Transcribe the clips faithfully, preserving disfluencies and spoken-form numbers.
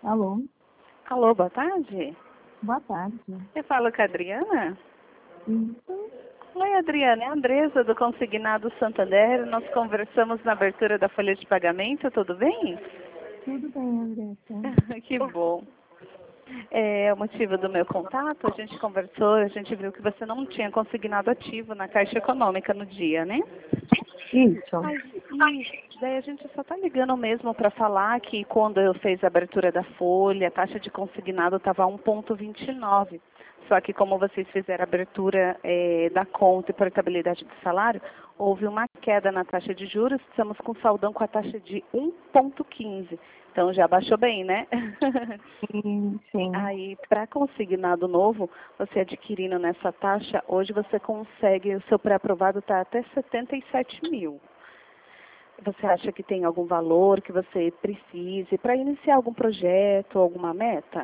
Alô, Alô, boa tarde. boa tarde. Eu falo com a Adriana? Isso, Oi, Adriana, é a Andressa do Consignado Santander. Nós conversamos na abertura da folha de pagamento, tudo bem? tudo bem, Andressa? Que bom. É, o motivo do meu contato, a gente conversou, a gente viu que você não tinha consignado ativo na Caixa Econômica no dia, né? Isso. Mas, e daí a gente só está ligando mesmo para falar que quando eu fiz a abertura da folha, a taxa de consignado estava um vírgula vinte e nove. Só que como vocês fizeram a abertura eh, da conta e portabilidade do salário, houve uma queda na taxa de juros, estamos com saldão com a taxa de um vírgula quinze. Então já baixou bem, né? Sim, sim. Aí, para consignado novo, você adquirindo nessa taxa, hoje você consegue, o seu pré-aprovado está até setenta e sete mil. Você acha que tem algum valor que você precise para iniciar algum projeto, alguma meta?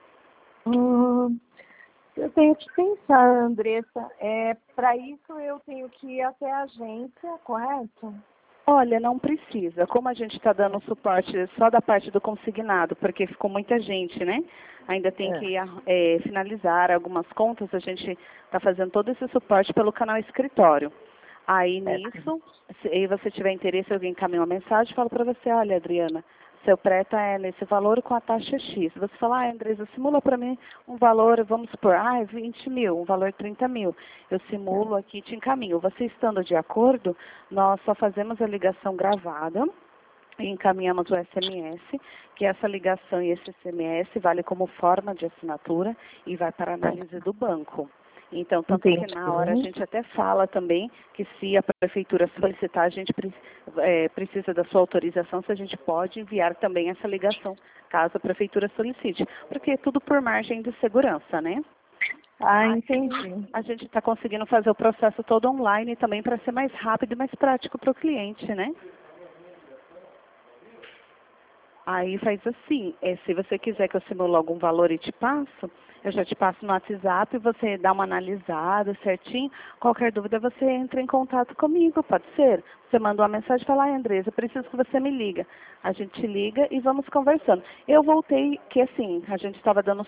Hum, eu tenho que pensar, Andressa. É, para isso eu tenho que ir até a agência, correto? Olha, não precisa. Como a gente está dando suporte só da parte do consignado, porque ficou muita gente, né? Ainda tem É. que é, finalizar algumas contas, a gente está fazendo todo esse suporte pelo canal escritório. Aí É. nisso, se você tiver interesse, alguém encaminha uma mensagem e fala para você, olha, Adriana, seu pré é nesse valor com a taxa X. Você fala, ah, Andresa, simula para mim um valor, vamos supor, ah, é vinte mil, um valor trinta mil. Eu simulo aqui e te encaminho. Você estando de acordo, nós só fazemos a ligação gravada e encaminhamos o S M S, que essa ligação e esse S M S vale como forma de assinatura e vai para a análise do banco. Então, tanto que Entendi. na hora a gente até fala também que se a prefeitura solicitar, a gente pre- é, precisa da sua autorização, se a gente pode enviar também essa ligação, caso a prefeitura solicite. Porque é tudo por margem de segurança, né? Ah, entendi. A gente está conseguindo fazer o processo todo online também para ser mais rápido e mais prático para o cliente, né? Aí faz assim, é, se você quiser que eu simule algum valor e te passo, eu já te passo no WhatsApp, você dá uma analisada certinho. Qualquer dúvida, você entra em contato comigo, pode ser? Você manda uma mensagem e fala, ai, Andresa, eu preciso que você me liga. A gente liga e vamos conversando. Eu voltei, que assim, a gente estava dando